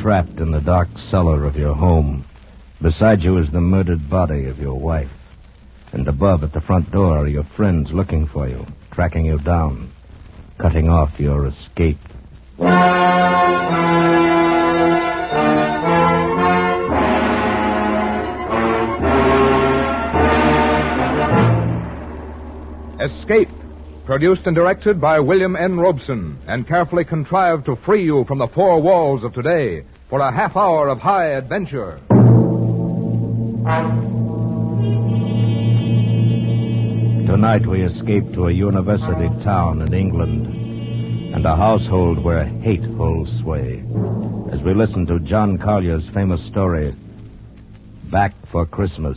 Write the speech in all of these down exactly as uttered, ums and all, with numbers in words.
trapped in the dark cellar of your home. Beside you is the murdered body of your wife. And above at the front door are your friends looking for you, tracking you down, cutting off your escape. Escape, produced and directed by William N. Robeson, and carefully contrived to free you from the four walls of today for a half hour of high adventure. Tonight we escape to a university town in England and a household where hate holds sway as we listen to John Collier's famous story, Back for Christmas.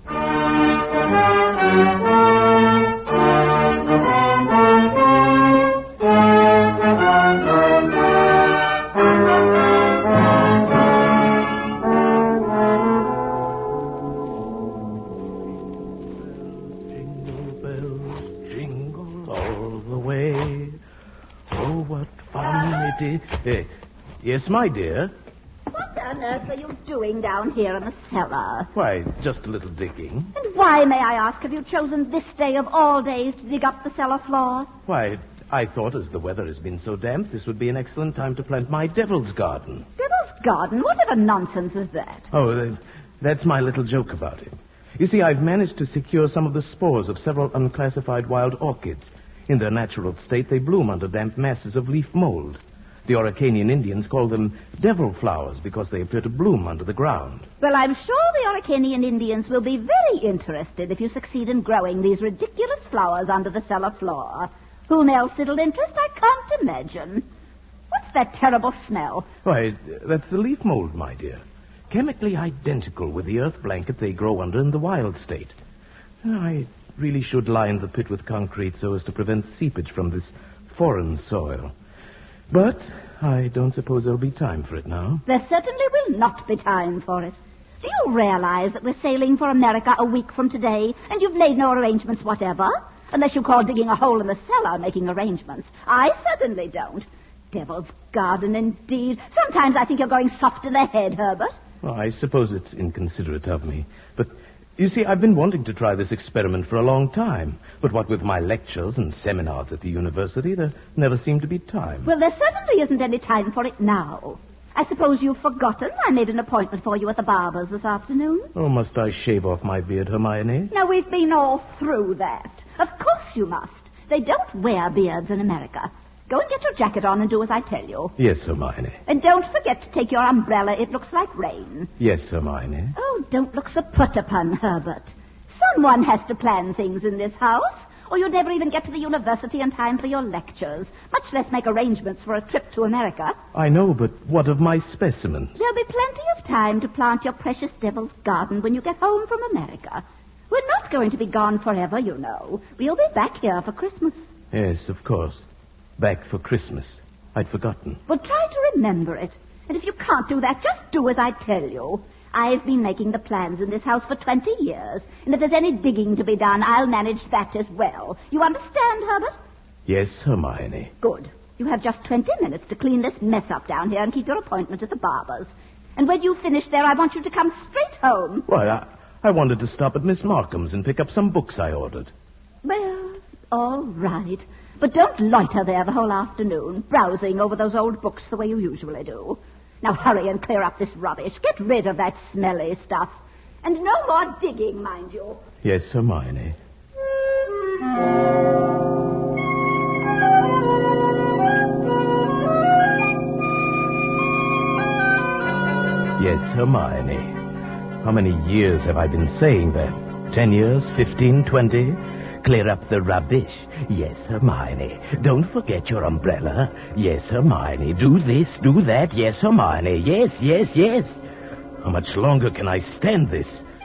Uh, yes, my dear. What on earth are you doing down here in the cellar? Why, just a little digging. And why, may I ask, have you chosen this day of all days to dig up the cellar floor? Why, I thought as the weather has been so damp, this would be an excellent time to plant my devil's garden. Devil's garden? Whatever nonsense is that? Oh, uh, that's my little joke about it. You see, I've managed to secure some of the spores of several unclassified wild orchids. In their natural state, they bloom under damp masses of leaf mold. The Araucanian Indians call them devil flowers because they appear to bloom under the ground. Well, I'm sure the Araucanian Indians will be very interested if you succeed in growing these ridiculous flowers under the cellar floor. Whom else it'll interest, I can't imagine. What's that terrible smell? Why, that's the leaf mold, my dear. Chemically identical with the earth blanket they grow under in the wild state. I really should line the pit with concrete so as to prevent seepage from this foreign soil. But I don't suppose there'll be time for it now. There certainly will not be time for it. Do you realize that we're sailing for America a week from today, and you've made no arrangements whatever? Unless you call digging a hole in the cellar making arrangements. I certainly don't. Devil's garden, indeed. Sometimes I think you're going soft in the head, Herbert. Well, I suppose it's inconsiderate of me. But, you see, I've been wanting to try this experiment for a long time. But what with my lectures and seminars at the university, there never seemed to be time. Well, there certainly isn't any time for it now. I suppose you've forgotten I made an appointment for you at the barber's this afternoon. Oh, must I shave off my beard, Hermione? Now, we've been all through that. Of course you must. They don't wear beards in America. Go and get your jacket on and do as I tell you. Yes, Hermione. And don't forget to take your umbrella. It looks like rain. Yes, Hermione. Oh, don't look so put upon, Herbert. Someone has to plan things in this house, or you'd never even get to the university in time for your lectures, much less make arrangements for a trip to America. I know, but what of my specimens? There'll be plenty of time to plant your precious devil's garden when you get home from America. We're not going to be gone forever, you know. We'll be back here for Christmas. Yes, of course. Back for Christmas. I'd forgotten. Well, try to remember it. And if you can't do that, just do as I tell you. I've been making the plans in this house for twenty years. And if there's any digging to be done, I'll manage that as well. You understand, Herbert? Yes, Hermione. Good. You have just twenty minutes to clean this mess up down here and keep your appointment at the barber's. And when you finish there, I want you to come straight home. Why, I, I wanted to stop at Miss Markham's and pick up some books I ordered. Well, all right. But don't loiter there the whole afternoon, browsing over those old books the way you usually do. Now hurry and clear up this rubbish. Get rid of that smelly stuff. And no more digging, mind you. Yes, Hermione. Yes, Hermione. How many years have I been saying that? Ten years? Fifteen? Twenty? Clear up the rubbish. Yes, Hermione. Don't forget your umbrella. Yes, Hermione. Do this, do that. Yes, Hermione. Yes, yes, yes. How much longer can I stand this?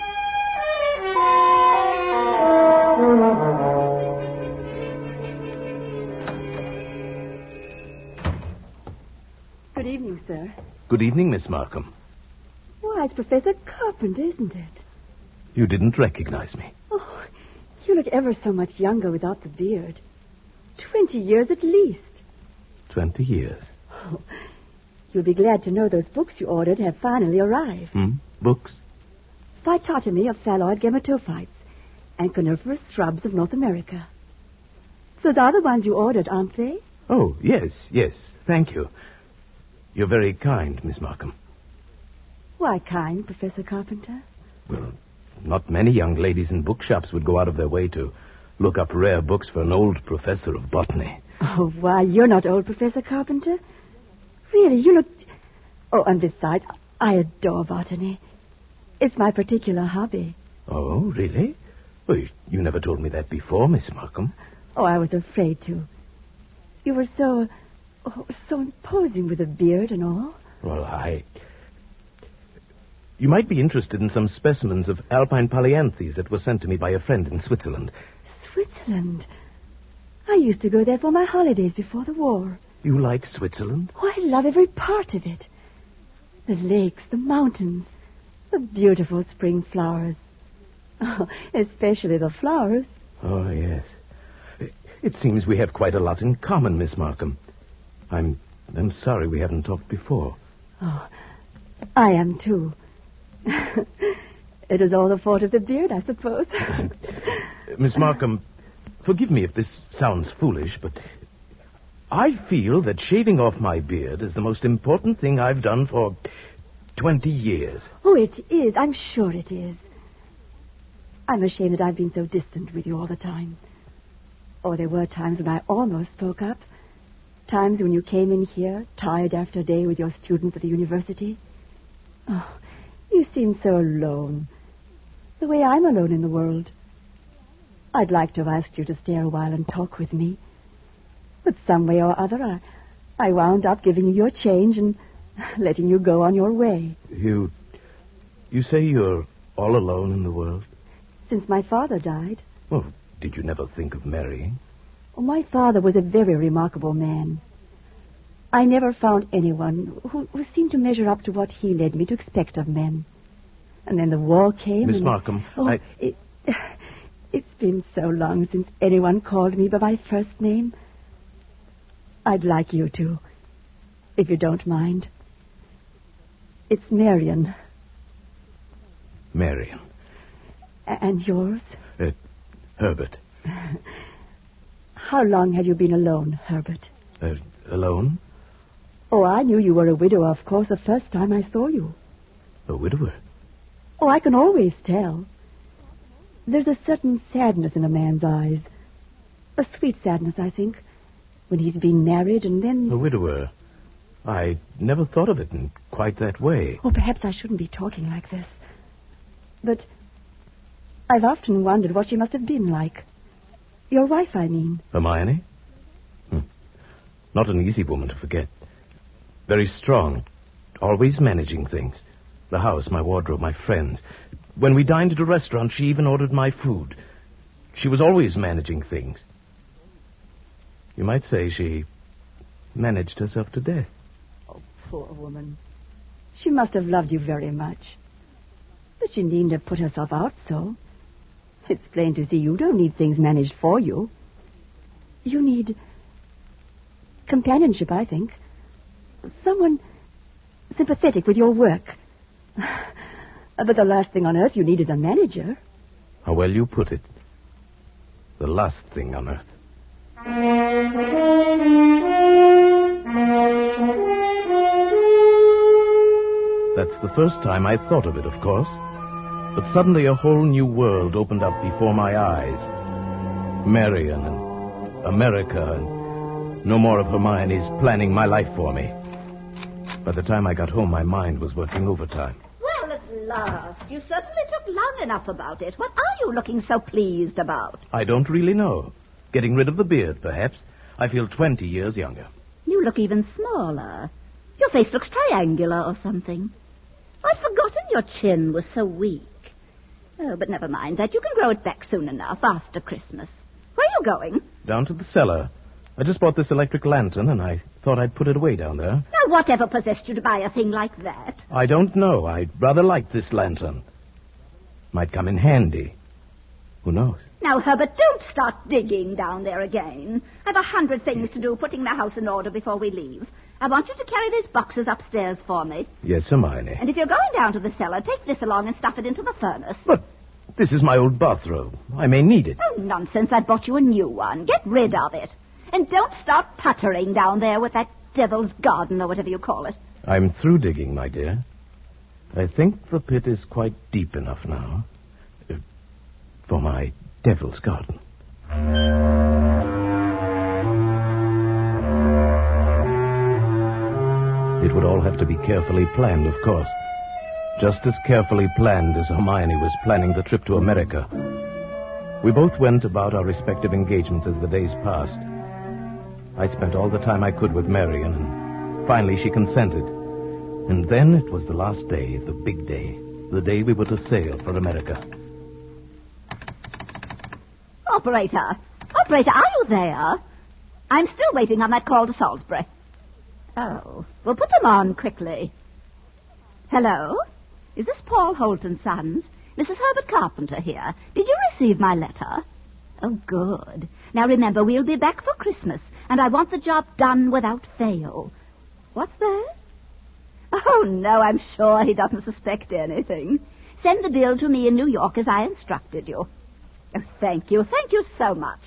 Good evening, sir. Good evening, Miss Markham. Why, it's Professor Carpenter, isn't it? You didn't recognize me. Oh, you look ever so much younger without the beard. Twenty years at least. Twenty years. Oh, You'll be glad to know those books you ordered have finally arrived. Hmm? Books? Phytotomy of phalloid gametophytes and coniferous shrubs of North America. Those are the ones you ordered, aren't they? Oh, yes, yes. Thank you. You're very kind, Miss Markham. Why kind, Professor Carpenter? Well, not many young ladies in bookshops would go out of their way to look up rare books for an old professor of botany. Oh, why, you're not old, Professor Carpenter. Really, you look... Oh, and besides, I adore botany. It's my particular hobby. Oh, really? Well, you, you never told me that before, Miss Markham. Oh, I was afraid to. You were so... Oh, so imposing with a beard and all. Well, I... You might be interested in some specimens of alpine polyanthes that were sent to me by a friend in Switzerland. Switzerland? I used to go there for my holidays before the war. You like Switzerland? Oh, I love every part of it. The lakes, the mountains, the beautiful spring flowers. Oh, especially the flowers. Oh, yes. It seems we have quite a lot in common, Miss Markham. I'm I'm sorry we haven't talked before. Oh, I am, too. It is all the fault of the beard, I suppose. Miss Markham, forgive me if this sounds foolish, but I feel that shaving off my beard is the most important thing I've done for twenty years. Oh, it is. I'm sure it is. I'm ashamed that I've been so distant with you all the time. Oh, there were times when I almost spoke up. Times when you came in here, tired after a day with your students at the university. Oh, you seemed so alone. The way I'm alone in the world. I'd like to have asked you to stay a while and talk with me. But some way or other, I, I wound up giving you your change and letting you go on your way. You... You say you're all alone in the world? Since my father died. Well, did you never think of marrying? Oh, my father was a very remarkable man. I never found anyone who, who seemed to measure up to what he led me to expect of men. And then the war came. Miss and... Markham, oh, I... It, it's been so long since anyone called me by my first name. I'd like you to, if you don't mind. It's Marion. Marion. A- and yours? Uh, Herbert. How long have you been alone, Herbert? Uh, alone? Oh, I knew you were a widower, of course, the first time I saw you. A widower? Oh, I can always tell. There's a certain sadness in a man's eyes. A sweet sadness, I think, when he's been married and then... A widower? I never thought of it in quite that way. Oh, perhaps I shouldn't be talking like this. But I've often wondered what she must have been like. Your wife, I mean. Hermione? Hmm. Not an easy woman to forget. Very strong. Always managing things. The house, my wardrobe, my friends. When we dined at a restaurant, she even ordered my food. She was always managing things. You might say she managed herself to death. Oh, poor woman. She must have loved you very much. But she needn't have put herself out so. It's plain to see you don't need things managed for you. You need companionship, I think. Someone sympathetic with your work. But the last thing on earth you need is a manager. How well you put it. The last thing on earth. That's the first time I thought of it, of course. But suddenly a whole new world opened up before my eyes. Marion and America and no more of Hermione's planning my life for me. By the time I got home, my mind was working overtime. Well, at last. You certainly took long enough about it. What are you looking so pleased about? I don't really know. Getting rid of the beard, perhaps. I feel twenty years younger. You look even smaller. Your face looks triangular or something. I'd forgotten your chin was so weak. Oh, but never mind that. You can grow it back soon enough after Christmas. Where are you going? Down to the cellar. I just bought this electric lantern, and I thought I'd put it away down there. Now, whatever possessed you to buy a thing like that? I don't know. I'd rather like this lantern. Might come in handy. Who knows? Now, Herbert, don't start digging down there again. I've a hundred things to do, putting the house in order before we leave. I want you to carry these boxes upstairs for me. Yes, Hermione. And if you're going down to the cellar, take this along and stuff it into the furnace. But this is my old bathrobe. I may need it. Oh, nonsense. I bought you a new one. Get rid of it. And don't start puttering down there with that devil's garden or whatever you call it. I'm through digging, my dear. I think the pit is quite deep enough now uh, for my devil's garden. It would all have to be carefully planned, of course. Just as carefully planned as Hermione was planning the trip to America. We both went about our respective engagements as the days passed. I spent all the time I could with Marion, and finally she consented. And then it was the last day, the big day, the day we were to sail for America. Operator! Operator, are you there? I'm still waiting on that call to Salisbury. Oh, we'll put them on quickly. Hello? Is this Paul Holt and Sons? Missus Herbert Carpenter here. Did you receive my letter? Oh, good. Now remember, we'll be back for Christmas, and I want the job done without fail. What's that? Oh, no, I'm sure he doesn't suspect anything. Send the bill to me in New York as I instructed you. Oh, thank you. Thank you so much.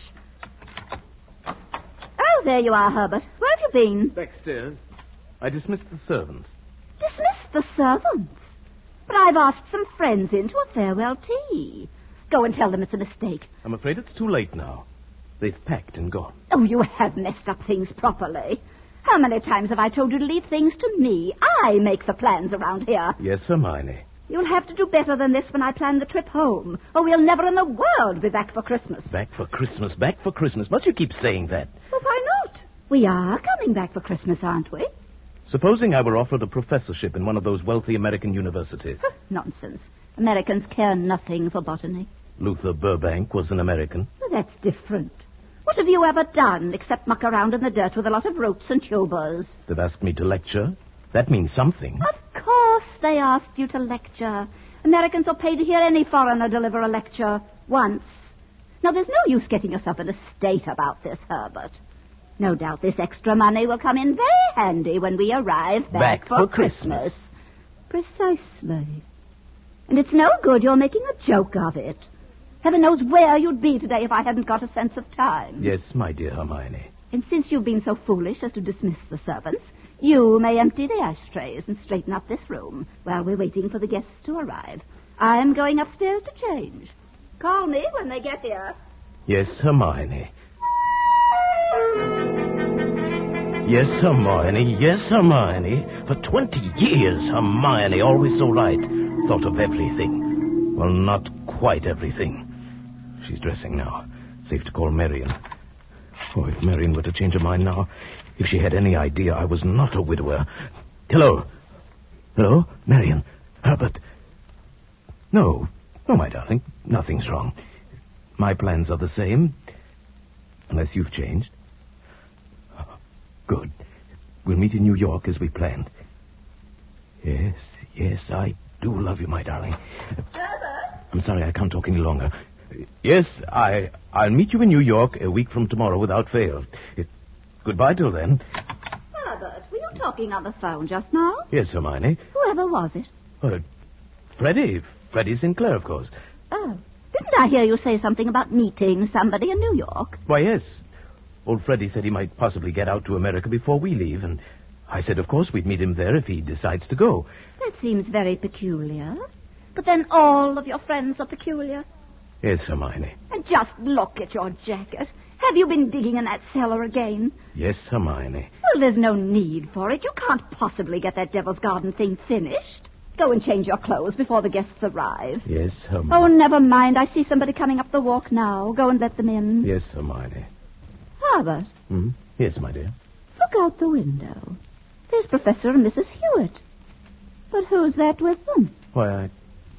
Oh, there you are, Herbert. Where have you been? Backstairs. I dismissed the servants. Dismissed the servants? But I've asked some friends in to a farewell tea. Go and tell them it's a mistake. I'm afraid it's too late now. They've packed and gone. Oh, you have messed up things properly. How many times have I told you to leave things to me? I make the plans around here. Yes, Hermione. You'll have to do better than this when I plan the trip home, or we'll never in the world be back for Christmas. Back for Christmas, back for Christmas. Must you keep saying that? Well, why not? We are coming back for Christmas, aren't we? Supposing I were offered a professorship in one of those wealthy American universities. Nonsense. Americans care nothing for botany. Luther Burbank was an American. Well, that's different. What have you ever done except muck around in the dirt with a lot of roots and tubers? They've asked me to lecture. That means something. Of course they asked you to lecture. Americans will pay to hear any foreigner deliver a lecture once. Now, there's no use getting yourself in a state about this, Herbert. No doubt this extra money will come in very handy when we arrive back, Back for, for Christmas. Christmas. Precisely. And it's no good you're making a joke of it. Heaven knows where you'd be today if I hadn't got a sense of time. Yes, my dear Hermione. And since you've been so foolish as to dismiss the servants, you may empty the ashtrays and straighten up this room while we're waiting for the guests to arrive. I'm going upstairs to change. Call me when they get here. Yes, Hermione. Yes, Hermione. Yes, Hermione. For twenty years, Hermione, always so right, thought of everything. Well, not quite everything. She's dressing now. Safe to call Marion. Oh, if Marion were to change her mind now, if she had any idea I was not a widower. Hello? Hello? Marion? Herbert? No. No, my darling. Nothing's wrong. My plans are the same. Unless you've changed. Good. We'll meet in New York as we planned. Yes, yes, I do love you, my darling. Herbert? I'm sorry, I can't talk any longer. Yes, I, I'll meet you in New York a week from tomorrow without fail. It, goodbye till then. Herbert, were you talking on the phone just now? Yes, Hermione. Whoever was it? Uh, Freddie. Freddie Sinclair, of course. Oh. Didn't I hear you say something about meeting somebody in New York? Why, yes. Old Freddie said he might possibly get out to America before we leave, and I said, of course, we'd meet him there if he decides to go. That seems very peculiar. But then all of your friends are peculiar. Yes, Hermione. And just look at your jacket. Have you been digging in that cellar again? Yes, Hermione. Well, there's no need for it. You can't possibly get that Devil's Garden thing finished. Go and change your clothes before the guests arrive. Yes, Hermione. Oh, never mind. I see somebody coming up the walk now. Go and let them in. Yes, Hermione. Herbert. Hmm? Yes, my dear. Look out the window. There's Professor and Missus Hewitt. But who's that with them? Why, I...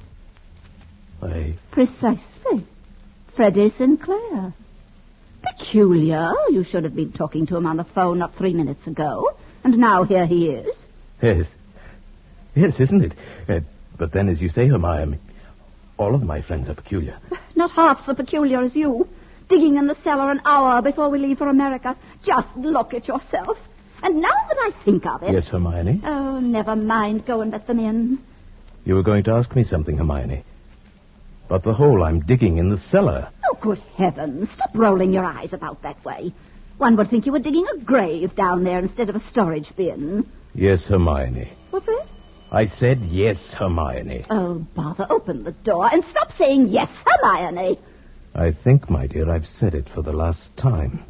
I... Precisely. Freddie Sinclair. Peculiar. You should have been talking to him on the phone not three minutes ago. And now here he is. Yes. Yes, isn't it? Uh, but then, as you say, Hermione, all of my friends are peculiar. Not half so peculiar as you. Digging in the cellar an hour before we leave for America. Just look at yourself. And now that I think of it... Yes, Hermione? Oh, never mind. Go and let them in. You were going to ask me something, Hermione. About the hole I'm digging in the cellar. Oh, good heavens. Stop rolling your eyes about that way. One would think you were digging a grave down there instead of a storage bin. Yes, Hermione. What's that? I said yes, Hermione. Oh, bother. Open the door and stop saying yes, Hermione. I think, my dear, I've said it for the last time.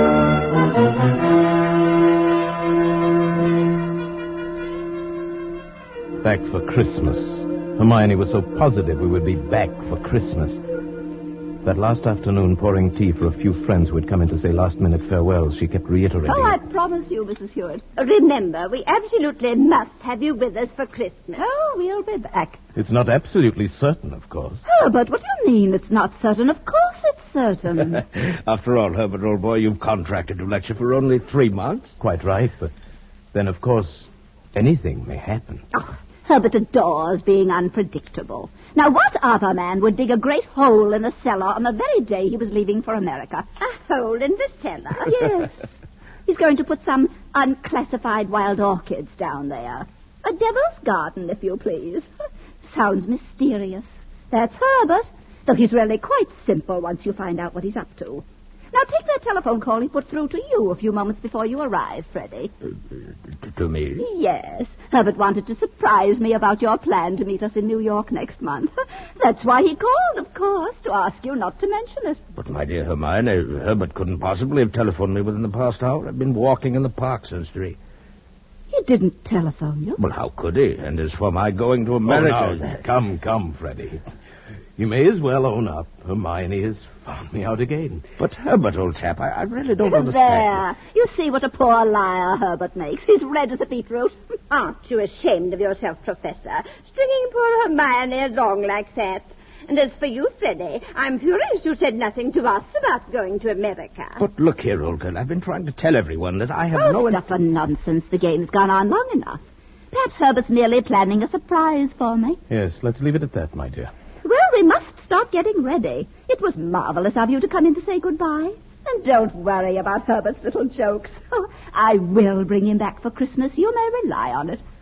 Back for Christmas. Hermione was so positive we would be back for Christmas. That last afternoon, pouring tea for a few friends who had come in to say last-minute farewells, she kept reiterating... Oh, I promise you, Missus Hewitt. Remember, we absolutely must have you with us for Christmas. Oh, we'll be back. It's not absolutely certain, of course. Herbert, what do you mean it's not certain? Of course it's certain. After all, Herbert, old boy, you've contracted to lecture for only three months. Quite right, but then, of course, anything may happen. Oh, Herbert adores being unpredictable. Now, what other man would dig a great hole in the cellar on the very day he was leaving for America? A hole in the cellar? Yes. He's going to put some unclassified wild orchids down there. A devil's garden, if you please. Sounds mysterious. That's Herbert, though he's really quite simple once you find out what he's up to. Now, take that telephone call he put through to you a few moments before you arrived, Freddie. Uh, to me? Yes. Herbert wanted to surprise me about your plan to meet us in New York next month. That's why he called, of course, to ask you not to mention it. But, my dear Hermione, Herbert couldn't possibly have telephoned me within the past hour. I've been walking in the park since three. He didn't telephone you? Well, how could he? And as for my going to America... Oh, now, come, come, Freddie. You may as well own up. Hermione has found me out again. But, Herbert, old chap, I, I really don't understand. There. You see what a poor liar Herbert makes. He's red as a beetroot. Aren't you ashamed of yourself, Professor? Stringing poor Hermione along like that. And as for you, Freddie, I'm furious you said nothing to us about going to America. But look here, old girl, I've been trying to tell everyone that I have oh, no... stuff and nonsense. The game's gone on long enough. Perhaps Herbert's merely planning a surprise for me. Yes, let's leave it at that, my dear. Well, we must start getting ready. It was marvelous of you to come in to say goodbye. And don't worry about Herbert's little jokes. Oh, I will bring him back for Christmas. You may rely on it.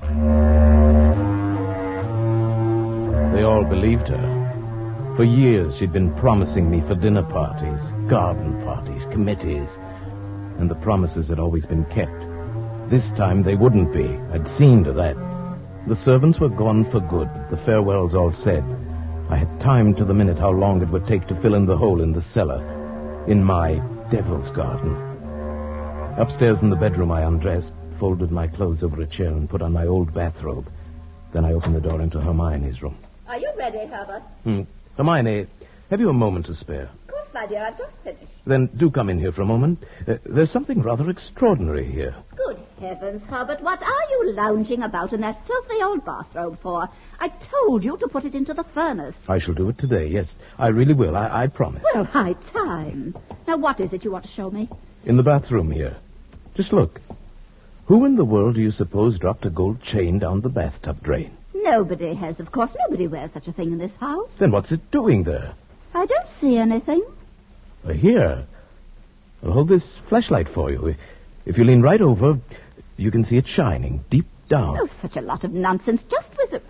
They all believed her. For years, she'd been promising me for dinner parties, garden parties, committees. And the promises had always been kept. This time, they wouldn't be. I'd seen to that. The servants were gone for good. The farewells all said. I had timed to the minute how long it would take to fill in the hole in the cellar, in my devil's garden. Upstairs in the bedroom, I undressed, folded my clothes over a chair, and put on my old bathrobe. Then I opened the door into Hermione's room. Are you ready, Herbert? Hmm. Hermione, have you a moment to spare? Of course, my dear. I've just finished. Then do come in here for a moment. Uh, there's something rather extraordinary here. Good heavens, Herbert, what are you lounging about in that filthy old bathrobe for? I told you to put it into the furnace. I shall do it today, yes. I really will, I, I promise. Well, high time. Now, what is it you want to show me? In the bathroom here. Just look. Who in the world do you suppose dropped a gold chain down the bathtub drain? Nobody has, of course. Nobody wears such a thing in this house. Then what's it doing there? I don't see anything. Uh, here. I'll hold this flashlight for you. If you lean right over, you can see it shining deep down. Oh, such a lot of nonsense. Just visit.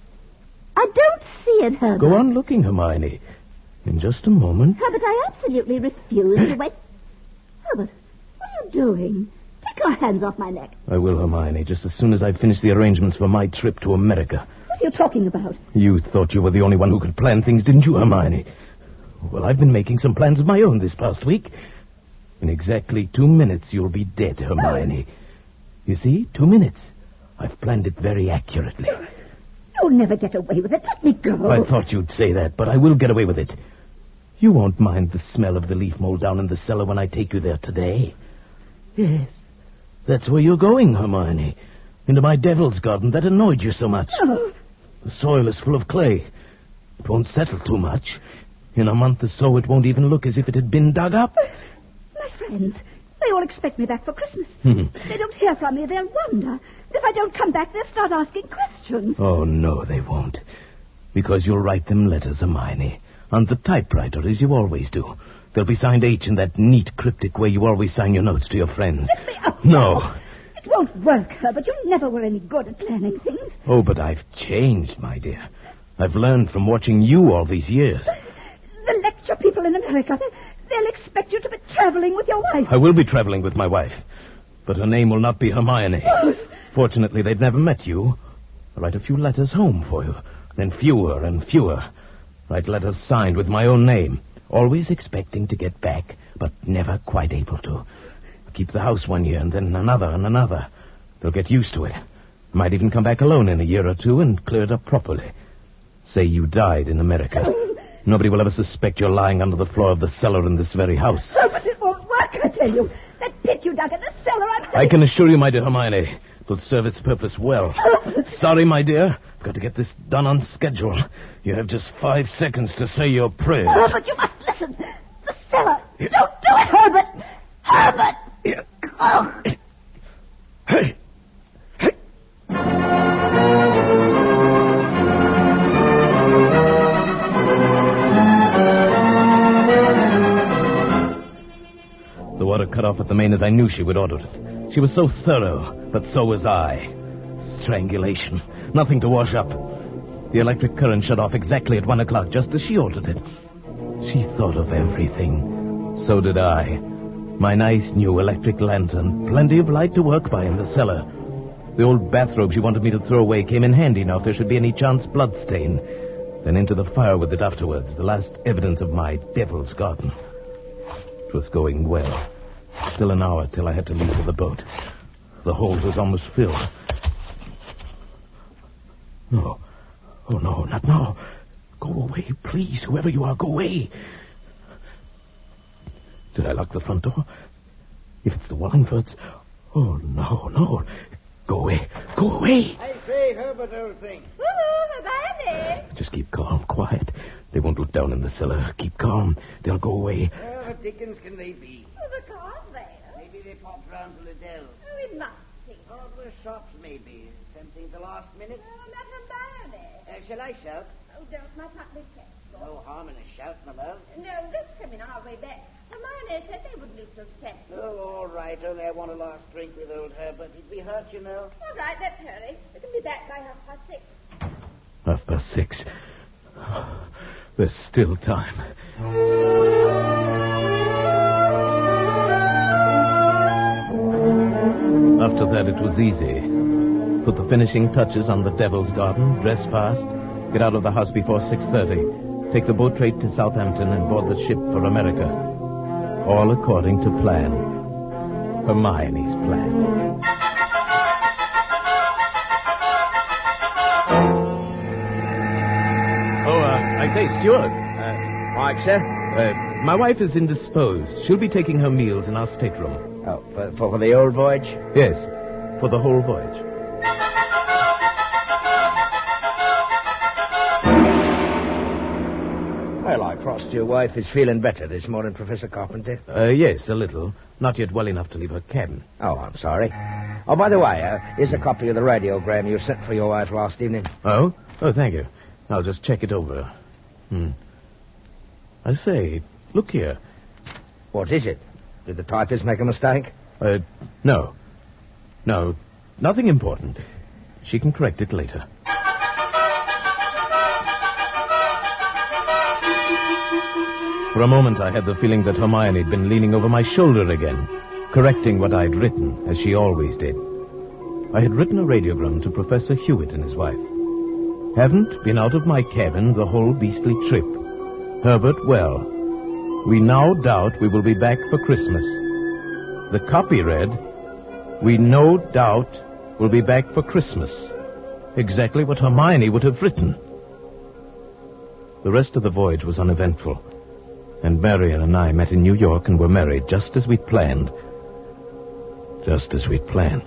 I don't see it, Herbert. Go on looking, Hermione. In just a moment. Herbert, I absolutely refuse to wait. Herbert, what are you doing? Take your hands off my neck. I will, Hermione, just as soon as I've finished the arrangements for my trip to America. What are you talking about? You thought you were the only one who could plan things, didn't you, Hermione? Well, I've been making some plans of my own this past week. In exactly two minutes, you'll be dead, Hermione. Oh. You see, two minutes. I've planned it very accurately. You'll never get away with it. Let me go. I thought you'd say that, but I will get away with it. You won't mind the smell of the leaf mold down in the cellar when I take you there today. Yes. That's where you're going, Hermione. Into my devil's garden that annoyed you so much. Oh. The soil is full of clay. It won't settle too much. In a month or so, it won't even look as if it had been dug up. My friends, they all expect me back for Christmas. If they don't hear from me, they'll wonder. If I don't come back, they'll start asking questions. Oh, no, they won't. Because you'll write them letters, Hermione. On the typewriter, as you always do. They'll be signed H in that neat, cryptic way you always sign your notes to your friends. Let me up. No. It won't work, Herbert. You never were any good at planning things. Oh, but I've changed, my dear. I've learned from watching you all these years. The lecture people in America, they'll expect you to be traveling with your wife. I will be traveling with my wife, but her name will not be Hermione. Oh. Fortunately, they've never met you. I'll write a few letters home for you, then fewer and fewer. Write letters signed with my own name, always expecting to get back, but never quite able to. Keep the house one year, and then another and another. They'll get used to it. Might even come back alone in a year or two and clear it up properly. Say you died in America. Nobody will ever suspect you're lying under the floor of the cellar in this very house. Oh, but it won't work, I tell you. That pit you dug in the cellar, I'm... I can assure you, my dear Hermione, it'll serve its purpose well. Sorry, my dear. I've got to get this done on schedule. You have just five seconds to say your prayers. Oh, but you must listen. The cellar. Yeah. Don't do it, Herbert. Herbert. Yeah. Oh. Hey. Hey. The water cut off at the main as I knew she would order it. She was so thorough, but so was I. Strangulation. Nothing to wash up. The electric current shut off exactly at one o'clock, just as she ordered it. She thought of everything. So did I. My nice new electric lantern. Plenty of light to work by in the cellar. The old bathrobe she wanted me to throw away came in handy now if there should be any chance blood stain. Then into the fire with it afterwards, the last evidence of my devil's garden. It was going well. Still an hour till I had to leave for the boat. The hold was almost filled. No. Oh, no, not now. Go away, please. Whoever you are, go away. Did I lock the front door? If it's the Wallingfords... Oh, no, no. Go away. Go away. I say, Herbert, old thing. Woo-hoo, Hermione. Just keep calm, quiet. They won't look down in the cellar. Keep calm. They'll go away. Where the dickens can they be? Oh, the car's there. Maybe they popped round to Liddell. Oh, it must be. Hardware shops, maybe. Tempting the last minute. Oh, not Hermione. Uh, shall I shout? Oh, don't. My partner's text. No harm in a shout, my love. No, let's come in our way back. Hermione said they would lose those steps. Oh, all right. Only I want a last drink with old Herbert. He'd be hurt, you know. All right, let's hurry. We can be back by half past six. Half past six. There's still time. After that, it was easy. Put the finishing touches on the Devil's Garden, dress fast, get out of the house before six thirty, take the boat trade to Southampton and board the ship for America. All according to plan. Hermione's plan. Oh, uh, I say, Stuart. Uh, Mike, sir? Uh, my wife is indisposed. She'll be taking her meals in our stateroom. Oh, for, for, for the old voyage? Yes, for the whole voyage. Well, I trust your wife is feeling better this morning, Professor Carpenter. Uh, yes, a little. Not yet well enough to leave her cabin. Oh, I'm sorry. Oh, by the way, uh, here's a copy of the radiogram you sent for your wife last evening. Oh? Oh, thank you. I'll just check it over. Hmm. I say, look here. What is it? Did the typist make a mistake? Uh, no. No, nothing important. She can correct it later. For a moment, I had the feeling that Hermione had been leaning over my shoulder again, correcting what I'd written, as she always did. I had written a radiogram to Professor Hewitt and his wife. Haven't been out of my cabin the whole beastly trip. Herbert well. We now doubt we will be back for Christmas. The copy read, we no doubt will be back for Christmas. Exactly what Hermione would have written. The rest of the voyage was uneventful. And Marian and I met in New York and were married just as we'd planned. Just as we'd planned.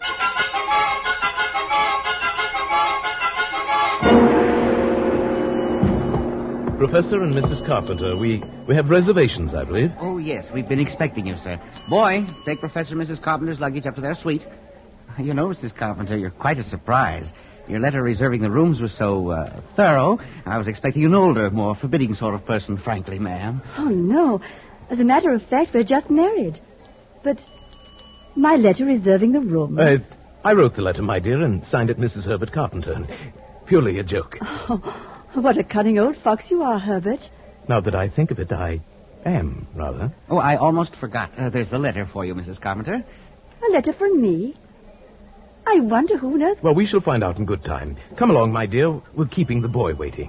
Professor and Missus Carpenter, we, we have reservations, I believe. Oh, yes, we've been expecting you, sir. Boy, take Professor and Missus Carpenter's luggage up to their suite. You know, Missus Carpenter, you're quite a surprise. Your letter reserving the rooms was so uh, thorough, I was expecting an older, more forbidding sort of person, frankly, ma'am. Oh, no. As a matter of fact, we're just married. But my letter reserving the room... Uh, I wrote the letter, my dear, and signed it Missus Herbert Carpenter. Purely a joke. Oh, what a cunning old fox you are, Herbert. Now that I think of it, I am, rather. Oh, I almost forgot. Uh, there's a letter for you, Missus Carpenter. A letter from me? I wonder who on earth... Well, we shall find out in good time. Come along, my dear. We're keeping the boy waiting.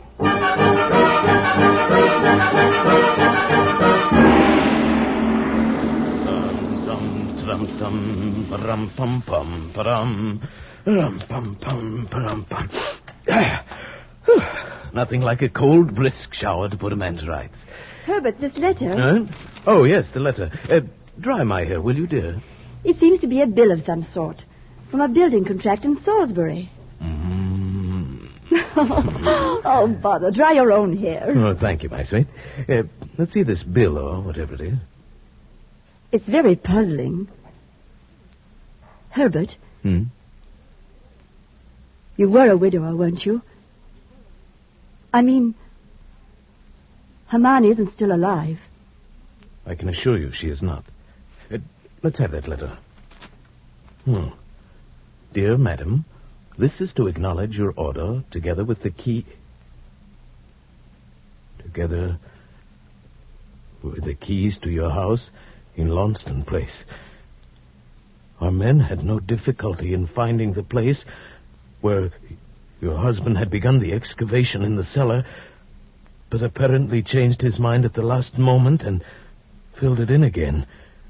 Dum rum pum pum param rum pum pum param pum. Nothing like a cold, brisk shower to put a man to rights. Herbert, this letter... Huh? Oh, yes, the letter. Uh, dry my hair, will you, dear? It seems to be a bill of some sort. From a building contract in Salisbury. Mm. Oh, bother. Dry your own hair. Oh, thank you, my sweet. Uh, let's see this bill, or whatever it is. It's very puzzling. Herbert. Hmm? You were a widower, weren't you? I mean, Hermione isn't still alive. I can assure you she is not. Uh, let's have that letter. Hmm. Dear Madam, this is to acknowledge your order, together with the key... Together with the keys to your house in Launceston Place. Our men had no difficulty in finding the place where your husband had begun the excavation in the cellar, but apparently changed his mind at the last moment and filled it in again.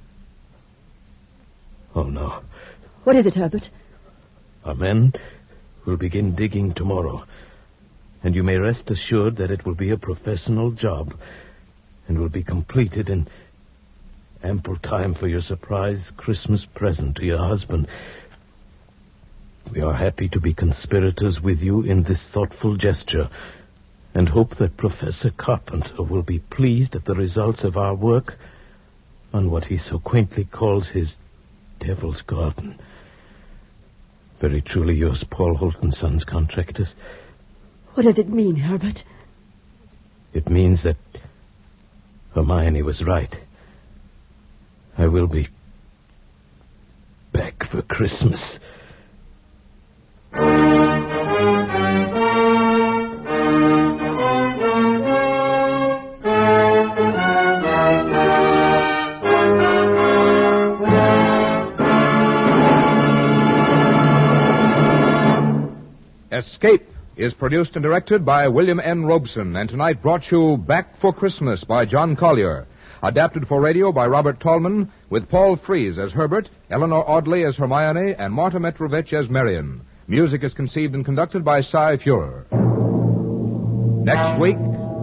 Oh, no. What is it, Herbert? Our men will begin digging tomorrow, and you may rest assured that it will be a professional job and will be completed in ample time for your surprise Christmas present to your husband. We are happy to be conspirators with you in this thoughtful gesture and hope that Professor Carpenter will be pleased at the results of our work on what he so quaintly calls his Devil's Garden. Very truly yours, Paul Holt and Sons Contractors. What does it mean, Herbert? It means that Hermione was right. I will be back for Christmas. Escape is produced and directed by William N. Robeson, and tonight brought you Back for Christmas by John Collier. Adapted for radio by Robert Tallman, with Paul Frees as Herbert, Eleanor Audley as Hermione, and Marta Metrovich as Marion. Music is conceived and conducted by Cy Fuhrer. Next week...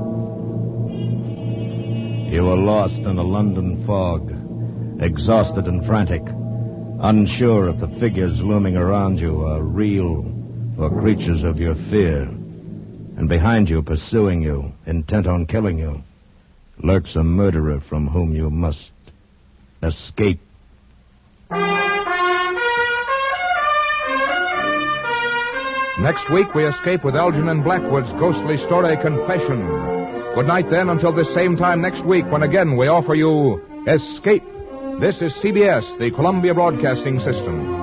You are lost in a London fog, exhausted and frantic, unsure if the figures looming around you are real or creatures of your fear. And behind you, pursuing you, intent on killing you, lurks a murderer from whom you must escape. Next week, we escape with Algernon Blackwood's ghostly story, Confession. Good night, then, until this same time next week, when again we offer you Escape. This is C B S, the Columbia Broadcasting System.